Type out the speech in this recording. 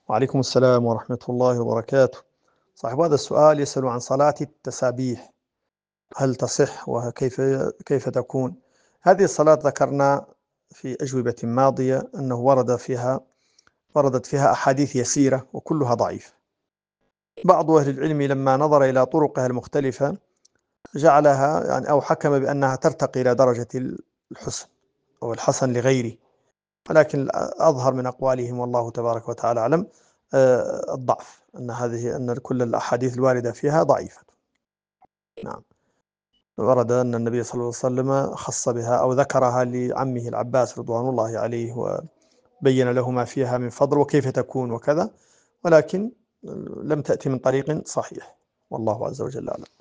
وعليكم السلام ورحمة الله وبركاته. صاحب هذا السؤال يسأل عن صلاة التسابيح، هل تصح كيف تكون؟ هذه الصلاة ذكرنا في أجوبة ماضية أنه وردت فيها أحاديث يسيرة وكلها ضعيفة. بعض أهل العلم لما نظر إلى طرقها المختلفة جعلها أو حكم بأنها ترتقي إلى درجة الحسن أو الحسن لغيره، ولكن أظهر من أقوالهم والله تبارك وتعالى أعلم الضعف، أن كل الأحاديث الواردة فيها ضعيفة. نعم، ورد أن النبي صلى الله عليه وسلم خص بها أو ذكرها لعمه العباس رضوان الله عليه، وبين له ما فيها من فضل وكيف تكون وكذا، ولكن لم تأتي من طريق صحيح، والله عز وجل أعلم.